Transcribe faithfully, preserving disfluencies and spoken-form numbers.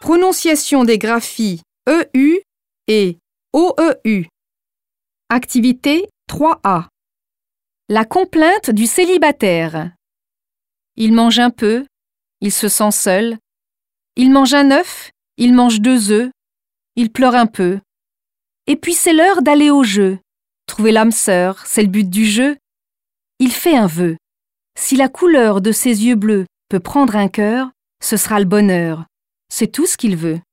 Prononciation des graphies E U et O E U. Activité trois A. La complainte du célibataire. Il mange un peu, il se sent seul. Il mange un œuf, il mange deux œufs. Il pleure un peu. Et puis c'est l'heure d'aller au jeu. Trouver l'âme sœur, c'est le but du jeu. Il fait un vœu. Si la couleur de ses yeux bleus peut prendre un cœur, ce sera le bonheur. C'est tout ce qu'il veut.